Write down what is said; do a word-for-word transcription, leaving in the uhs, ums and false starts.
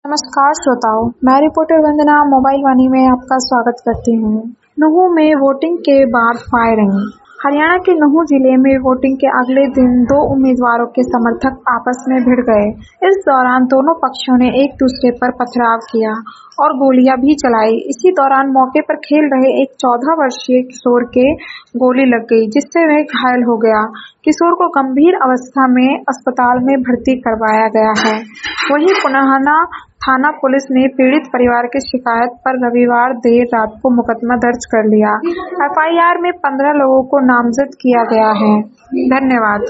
नमस्कार श्रोताओं, मैं रिपोर्टर वंदना मोबाइल वाणी में आपका स्वागत करती हूँ। नुहू में वोटिंग के बाद फायरिंग। हरियाणा के नुहू जिले में वोटिंग के अगले दिन दो उम्मीदवारों के समर्थक आपस में भिड़ गए। इस दौरान दोनों पक्षों ने एक दूसरे पर पथराव किया और गोलियां भी चलाई। इसी दौरान मौके पर खेल रहे एक चौदह वर्षीय किशोर के गोली लग गई, जिससे वह घायल हो गया। किशोर को गंभीर अवस्था में अस्पताल में भर्ती करवाया गया है। वहीं पुनाहाना थाना पुलिस ने पीड़ित परिवार की शिकायत पर रविवार देर रात को मुकदमा दर्ज कर लिया। एफ आई आर में पंद्रह लोगों को नामजद किया गया है। धन्यवाद।